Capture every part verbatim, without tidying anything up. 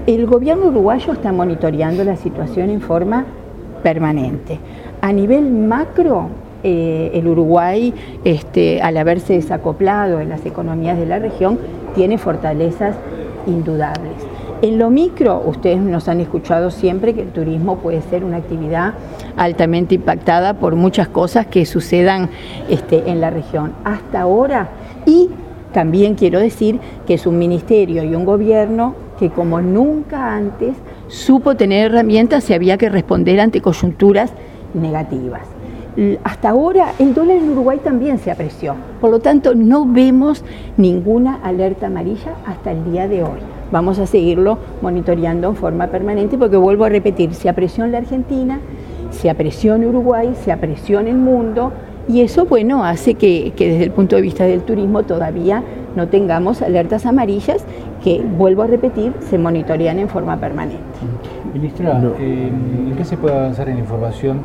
El gobierno uruguayo está monitoreando la situación en forma permanente. A nivel macro, eh, el Uruguay, este, al haberse desacoplado en las economías de la región, tiene fortalezas indudables. En lo micro, ustedes nos han escuchado siempre que el turismo puede ser una actividad altamente impactada por muchas cosas que sucedan este, en la región. Hasta ahora, y también quiero decir que es un ministerio y un gobierno que como nunca antes supo tener herramientas si había que responder ante coyunturas negativas. Hasta ahora el dólar en Uruguay también se apreció, por lo tanto no vemos ninguna alerta amarilla hasta el día de hoy. Vamos a seguirlo monitoreando en forma permanente porque vuelvo a repetir, se apreció en la Argentina, se apreció en Uruguay, se apreció en el mundo y eso, bueno, hace que, que desde el punto de vista del turismo todavía no tengamos alertas amarillas que, vuelvo a repetir, se monitorean en forma permanente. Ministra, no. eh, ¿en qué se puede avanzar en información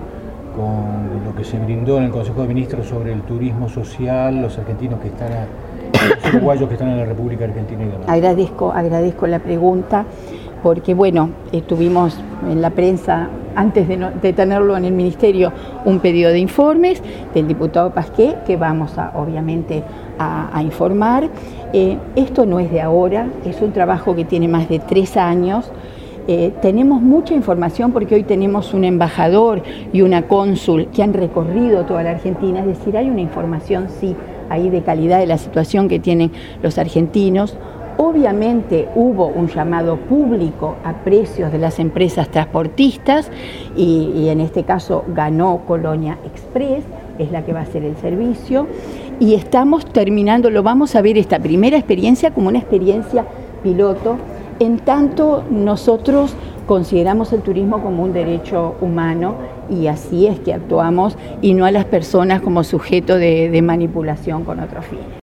con lo que se brindó en el Consejo de Ministros sobre el turismo social, los argentinos que están, a, los uruguayos que están en la República Argentina y demás? Agradezco, agradezco la pregunta, porque bueno, eh, tuvimos en la prensa, antes de, no, de tenerlo en el Ministerio, un pedido de informes del diputado Pasqué, que vamos a, obviamente a, a informar. Eh, esto no es de ahora, es un trabajo que tiene más de tres años. Eh, tenemos mucha información porque hoy tenemos un embajador y una cónsul que han recorrido toda la Argentina, es decir, hay una información, sí, ahí de calidad de la situación que tienen los argentinos. Obviamente hubo un llamado público a precios de las empresas transportistas y, y en este caso ganó Colonia Express, es la que va a hacer el servicio, y estamos terminando, lo vamos a ver esta primera experiencia como una experiencia piloto, en tanto nosotros consideramos el turismo como un derecho humano y así es que actuamos y no a las personas como sujeto de, de manipulación con otros fines.